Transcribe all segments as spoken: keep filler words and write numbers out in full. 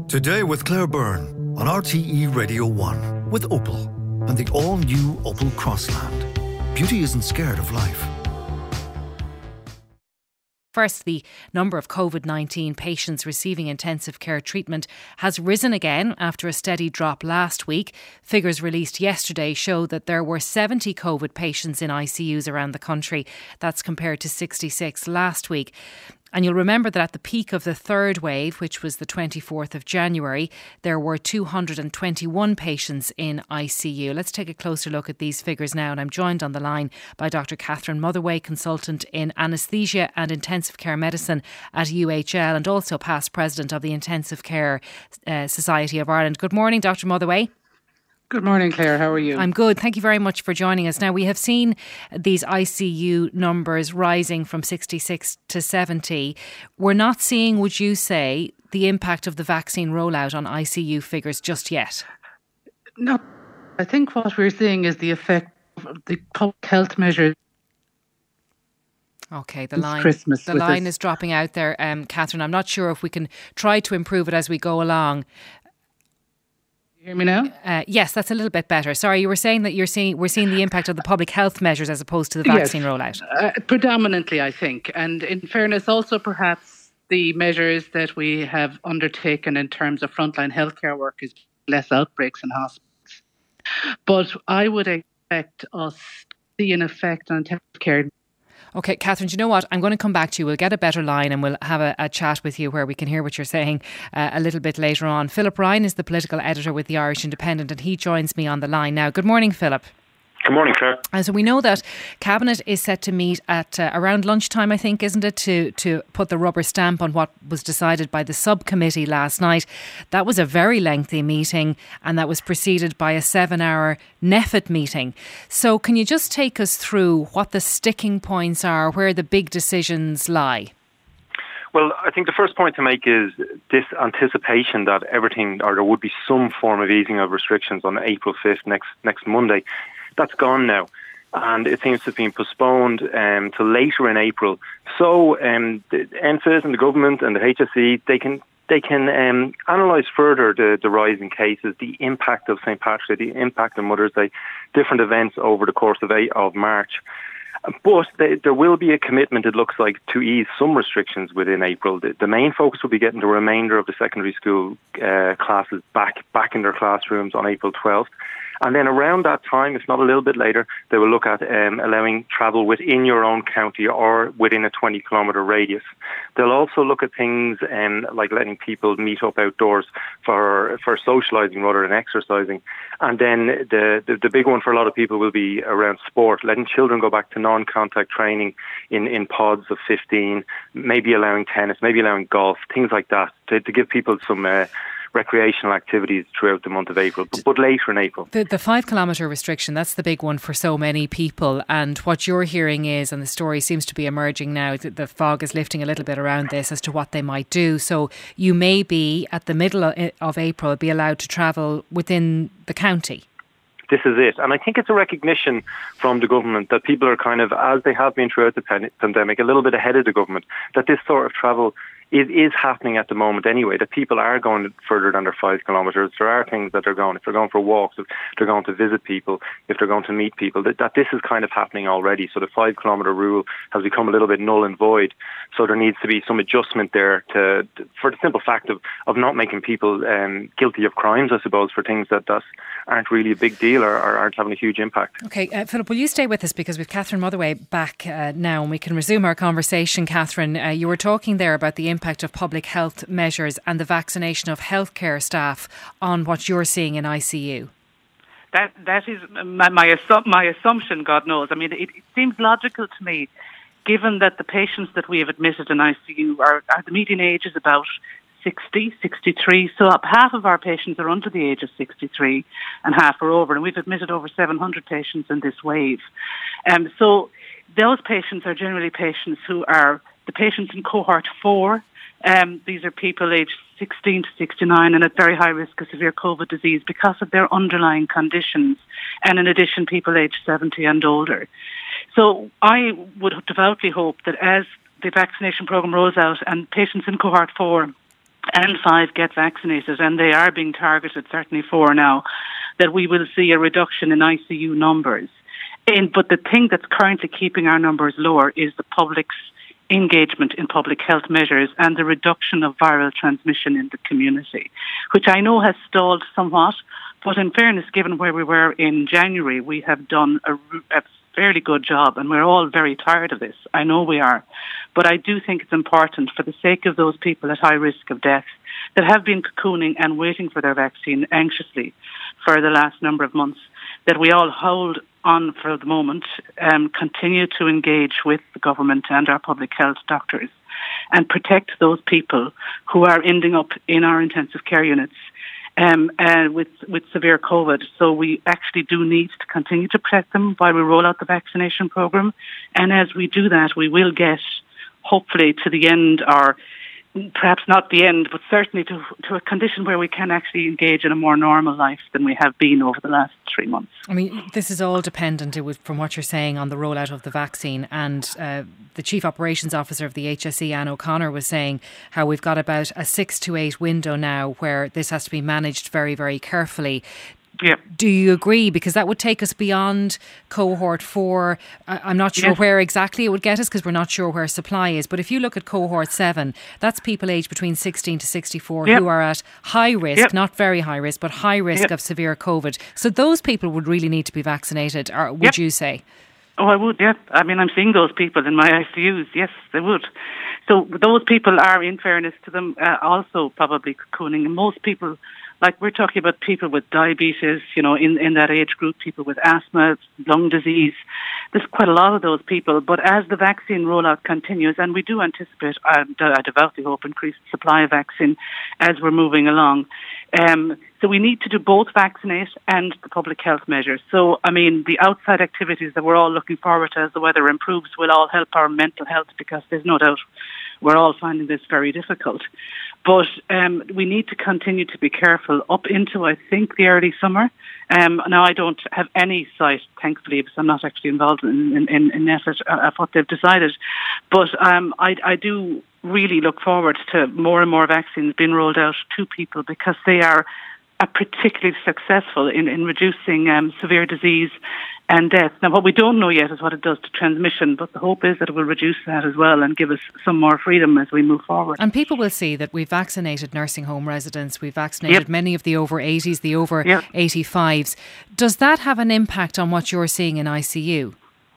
Today with Claire Byrne on R T E Radio one with Opel and the all-new Opel Crossland. Beauty isn't scared of life. First, the number of COVID nineteen patients receiving intensive care treatment has risen again after a steady drop last week. Figures released yesterday show that there were seventy COVID patients in I C Us around the country. That's compared to sixty-six last week. And you'll remember that at the peak of the third wave, which was the twenty-fourth of January, there were two hundred twenty-one patients in I C U. Let's take a closer look at these figures now. And I'm joined on the line by Doctor Catherine Motherway, consultant in anaesthesia and intensive care medicine at U H L and also past president of the Intensive Care uh, Society of Ireland. Good morning, Doctor Motherway. Good morning, Claire. How are you? I'm good. Thank you very much for joining us. Now, we have seen these I C U numbers rising from sixty-six to seventy. We're not seeing, would you say, the impact of the vaccine rollout on I C U figures just yet? No. I think what we're seeing is the effect of the public health measures. Okay, the line Christmas the line us. is dropping out there, um, Catherine. I'm not sure if we can try to improve it as we go along. You hear me now? Uh, yes, that's a little bit better. Sorry, you were saying that you're seeing we're seeing the impact of the public health measures as opposed to the vaccine yes, rollout. Uh, predominantly, I think. And in fairness, also perhaps the measures that we have undertaken in terms of frontline healthcare work is less outbreaks in hospitals. But I would expect us to see an effect on intensive care. Okay, Catherine, do you know what? I'm going to come back to you. We'll get a better line and we'll have a, a chat with you where we can hear what you're saying uh, a little bit later on. Philip Ryan is the political editor with the Irish Independent and he joins me on the line now. Good morning, Philip. Good morning, Claire. And so we know that Cabinet is set to meet at uh, around lunchtime, I think, isn't it, to, to put the rubber stamp on what was decided by the subcommittee last night. That was a very lengthy meeting and that was preceded by a seven-hour N E F I T meeting. So can you just take us through what the sticking points are, where the big decisions lie? Well, I think the first point to make is this anticipation that everything, or there would be some form of easing of restrictions on April fifth, next next Monday. That's gone now, and it seems to have been postponed um, to later in April. So um, the N P H S and the government and the H S E, they can they can um, analyse further the, the rise in cases, the impact of Saint Patrick's Day, the impact of Mother's Day, different events over the course of eight of March. But they, there will be a commitment, it looks like, to ease some restrictions within April. The, the main focus will be getting the remainder of the secondary school uh, classes back back in their classrooms on April twelfth. And then around that time, if not a little bit later, they will look at um, allowing travel within your own county or within a twenty kilometre radius. They'll also look at things um, like letting people meet up outdoors for for socialising rather than exercising. And then the, the the big one for a lot of people will be around sport, letting children go back to non-contact training in, in pods of fifteen, maybe allowing tennis, maybe allowing golf, things like that, to, to give people some Uh, recreational activities throughout the month of April, but, but later in April. The, the five kilometre restriction, that's the big one for so many people. And what you're hearing is, and the story seems to be emerging now, that the fog is lifting a little bit around this as to what they might do. So you may be, at the middle of, of April, be allowed to travel within the county. This is it. And I think it's a recognition from the government that people are kind of, as they have been throughout the pan- pandemic, a little bit ahead of the government, that this sort of travel It is happening at the moment anyway, that people are going further than their five kilometres. There are things that they're going, if they're going for walks, if they're going to visit people, if they're going to meet people, that, that this is kind of happening already. So the five kilometre rule has become a little bit null and void. So there needs to be some adjustment there to, to for the simple fact of, of not making people um, guilty of crimes, I suppose, for things that, that aren't really a big deal or, or aren't having a huge impact. Okay, uh, Philip, will you stay with us because we've Catherine Motherway back uh, now and we can resume our conversation. Catherine, uh, you were talking there about the impact of public health measures and the vaccination of healthcare staff on what you're seeing in I C U. That that is my my, assu- my assumption. God knows. I mean, it, it seems logical to me, given that the patients that we have admitted in I C U are, are the median age is about sixty, sixty-three. So half of our patients are under the age of sixty-three, and half are over. And we've admitted over seven hundred patients in this wave. Um, so those patients are generally patients who are the patients in cohort four. Um, these are people aged sixteen to sixty-nine and at very high risk of severe COVID disease because of their underlying conditions. And in addition, people aged seventy and older. So I would devoutly hope that as the vaccination programme rolls out and patients in cohort four and five get vaccinated, and they are being targeted, certainly four now, that we will see a reduction in I C U numbers. And, but the thing that's currently keeping our numbers lower is the public's engagement in public health measures and the reduction of viral transmission in the community, which I know has stalled somewhat. But in fairness, given where we were in January, we have done a, a fairly good job, and we're all very tired of this. I know we are. But I do think it's important, for the sake of those people at high risk of death that have been cocooning and waiting for their vaccine anxiously for the last number of months, that we all hold on for the moment, um, continue to engage with the government and our public health doctors and protect those people who are ending up in our intensive care units um, uh, with, with severe COVID. So we actually do need to continue to protect them while we roll out the vaccination program. And as we do that, we will get, hopefully, to the end, or perhaps not the end, but certainly to, to a condition where we can actually engage in a more normal life than we have been over the last three months. I mean, this is all dependent, from what you're saying, on the rollout of the vaccine. And uh, the Chief Operations Officer of the H S E, Anne O'Connor, was saying how we've got about a six to eight window now where this has to be managed very, very carefully. Yeah. Do you agree? Because that would take us beyond cohort four. I'm not sure yes. where exactly it would get us, because we're not sure where supply is. But if you look at cohort seven, that's people aged between sixteen to sixty-four yep. who are at high risk, yep. not very high risk, but high risk yep. of severe COVID. So those people would really need to be vaccinated, or would yep. you say? Oh, I would, yeah. I mean, I'm seeing those people in my I C Us. Yes, they would. So those people are, in fairness to them, uh, also probably cocooning. And most people, like we're talking about people with diabetes, you know, in, in that age group, people with asthma, lung disease. There's quite a lot of those people. But as the vaccine rollout continues, and we do anticipate, I, I devoutly hope, increased supply of vaccine as we're moving along. Um, so we need to do both vaccinate and the public health measures. So, I mean, the outside activities that we're all looking forward to as the weather improves will all help our mental health, because there's no doubt we're all finding this very difficult. But um, we need to continue to be careful up into, I think, the early summer. Um, now, I don't have any sight, thankfully, because I'm not actually involved in, in, in effort of what they've decided. But um, I, I do really look forward to more and more vaccines being rolled out to people, because they are uh, particularly successful in, in reducing um, severe disease and death. Now, what we don't know yet is what it does to transmission, but the hope is that it will reduce that as well and give us some more freedom as we move forward. And people will see that we've vaccinated nursing home residents, we've vaccinated yep. many of the over eighties, the over yep. eighty-fives. Does that have an impact on what you're seeing in I C U?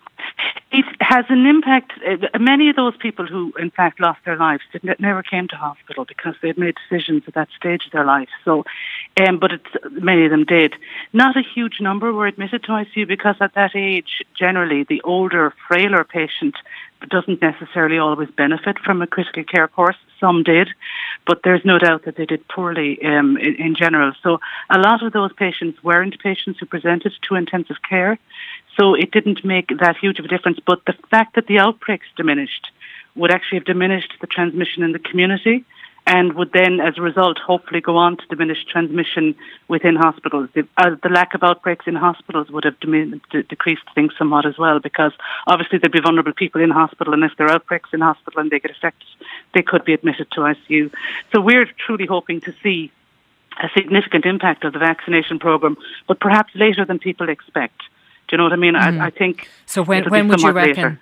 It has an impact. Uh, many of those people who, in fact, lost their lives did, never came to hospital because they had made decisions at that stage of their life. So, um, but it's, many of them did. Not a huge number were admitted to I C U, because at that age, generally, the older, frailer patient doesn't necessarily always benefit from a critical care course. Some did, but there's no doubt that they did poorly um, in, in general. So a lot of those patients weren't patients who presented to intensive care. So it didn't make that huge of a difference. But the fact that the outbreaks diminished would actually have diminished the transmission in the community, and would then, as a result, hopefully go on to diminish transmission within hospitals. The, uh, the lack of outbreaks in hospitals would have dimin- d- decreased things somewhat as well, because obviously there'd be vulnerable people in hospital, and if there are outbreaks in hospital and they get affected, they could be admitted to I C U. So we're truly hoping to see a significant impact of the vaccination programme, but perhaps later than people expect. Do you know what I mean? Mm. I, I think. So when when would you reckon? Later.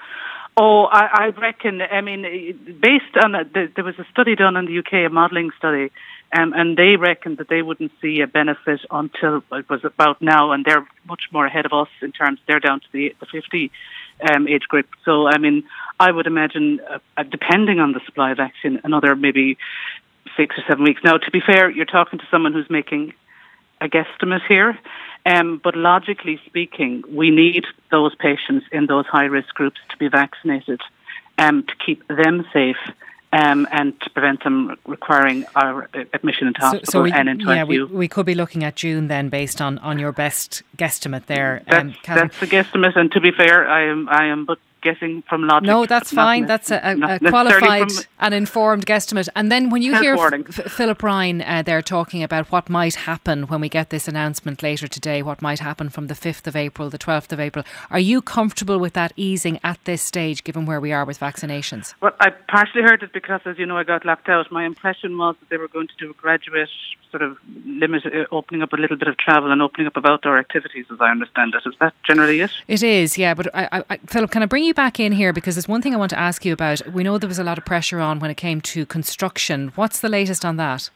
Oh, I, I reckon, I mean, based on, a, there was a study done in the U K, a modelling study, um, and they reckoned that they wouldn't see a benefit until it was about now, and they're much more ahead of us in terms, they're down to the, the fifty um, age group. So, I mean, I would imagine, uh, depending on the supply of vaccine, another maybe six or seven weeks. Now, to be fair, you're talking to someone who's making a guesstimate here. Um, but logically speaking, we need those patients in those high-risk groups to be vaccinated um, to keep them safe um, and to prevent them requiring our admission into hospital so, so we, and into yeah, I C U. We, we could be looking at June then, based on, on your best guesstimate there. That's, um, that's the guesstimate, and to be fair, I am I am but guessing from logic. No, that's fine. That's a, a, a qualified and informed guesstimate. And then when you hear F- Philip Ryan uh, there talking about what might happen when we get this announcement later today, what might happen from the fifth of April, the twelfth of April, are you comfortable with that easing at this stage, given where we are with vaccinations? Well, I partially heard it because, as you know, I got locked out. My impression was that they were going to do a graduate sort of limit, uh, opening up a little bit of travel and opening up of outdoor activities, as I understand it. Is that generally it? It is, yeah. But I, I, Philip, can I bring you back in here, because there's one thing I want to ask you about. We know there was a lot of pressure on when it came to construction. What's the latest on that?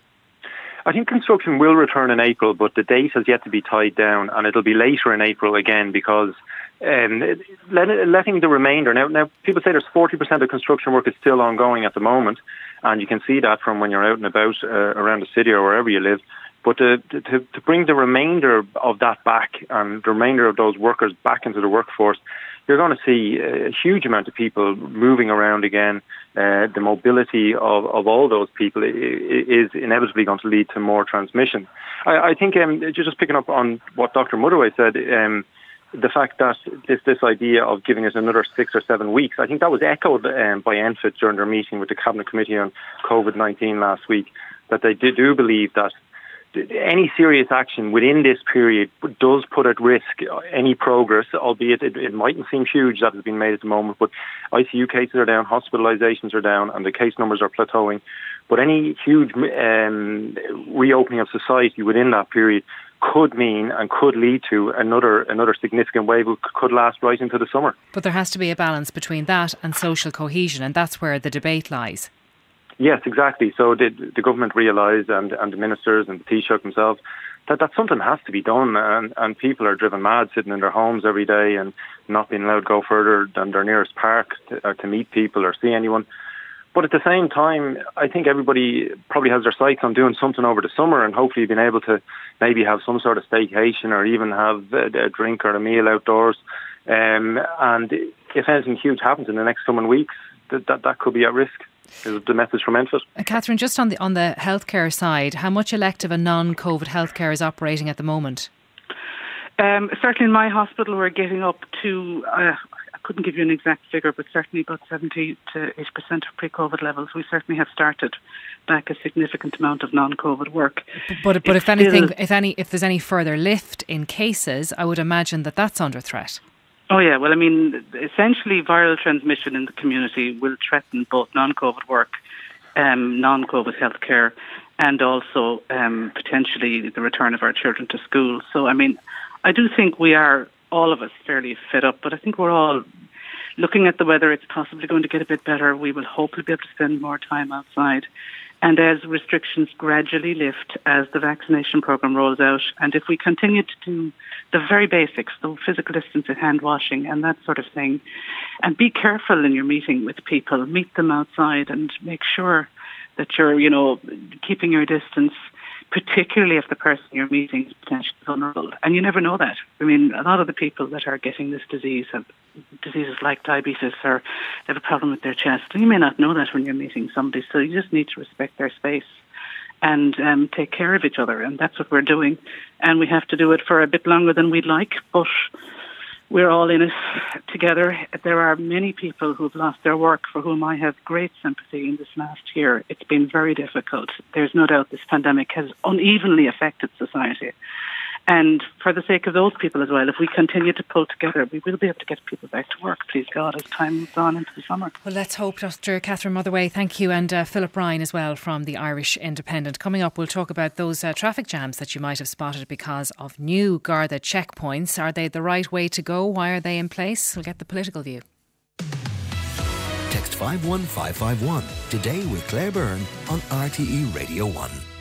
I think construction will return in April, but the date has yet to be tied down, and it'll be later in April again, because um, letting the remainder... Now, now, people say there's forty percent of construction work is still ongoing at the moment, and you can see that from when you're out and about uh, around the city or wherever you live. But to, to, to bring the remainder of that back, and the remainder of those workers back into the workforce, you're going to see a huge amount of people moving around again. Uh, the mobility of, of all those people is inevitably going to lead to more transmission. I, I think, um, just picking up on what Doctor Motherway said, um, the fact that this this idea of giving us another six or seven weeks, I think that was echoed um, by N P H I D during their meeting with the Cabinet Committee on COVID nineteen last week, that they do believe that any serious action within this period does put at risk any progress, albeit it, it mightn't seem huge that has been made at the moment, but I C U cases are down, hospitalisations are down, and the case numbers are plateauing. But any huge um, reopening of society within that period could mean and could lead to another another significant wave that could last right into the summer. But there has to be a balance between that and social cohesion, and that's where the debate lies. Yes, exactly. So the, the government realised, and, and the ministers and the Taoiseach themselves, that, that something has to be done, and, and people are driven mad sitting in their homes every day and not being allowed to go further than their nearest park to, or to meet people or see anyone. But at the same time, I think everybody probably has their sights on doing something over the summer, and hopefully being able to maybe have some sort of staycation or even have a, a drink or a meal outdoors. Um, and if anything huge happens in the next coming weeks, that, that, that could be at risk. Is the message from N P H I D. Uh, Catherine, just on the on the healthcare side, how much elective and non-COVID healthcare is operating at the moment? Um, certainly in my hospital we're getting up to, uh, I couldn't give you an exact figure, but certainly about seventy to eighty percent of pre-COVID levels. We certainly have started back a significant amount of non-COVID work. But but, but if anything, if any, if there's any further lift in cases, I would imagine that that's under threat. Oh yeah, well I mean, essentially viral transmission in the community will threaten both non-COVID work, um, non-COVID healthcare, and also um, potentially the return of our children to school. So I mean, I do think we are, all of us, fairly fed up, but I think we're all looking at the weather. It's possibly going to get a bit better. We will hopefully be able to spend more time outside. And as restrictions gradually lift, as the vaccination programme rolls out, and if we continue to do the very basics, the physical distancing, hand washing and that sort of thing, and be careful in your meeting with people, meet them outside and make sure that you're, you know, keeping your distance, particularly if the person you're meeting is potentially vulnerable. And you never know that. I mean, a lot of the people that are getting this disease have diseases like diabetes, or they have a problem with their chest. And you may not know that when you're meeting somebody, so you just need to respect their space and um, take care of each other. And that's what we're doing. And we have to do it for a bit longer than we'd like, but we're all in it together. There are many people who've lost their work for whom I have great sympathy in this last year. It's been very difficult. There's no doubt this pandemic has unevenly affected society. And for the sake of those people as well, if we continue to pull together, we will be able to get people back to work, please God, as time moves on into the summer. Well, let's hope. Doctor Catherine Motherway, thank you. And uh, Philip Ryan as well from the Irish Independent. Coming up, we'll talk about those uh, traffic jams that you might have spotted because of new Garda checkpoints. Are they the right way to go? Why are they in place? We'll get the political view. Text five one five five one today with Claire Byrne on R T E Radio one.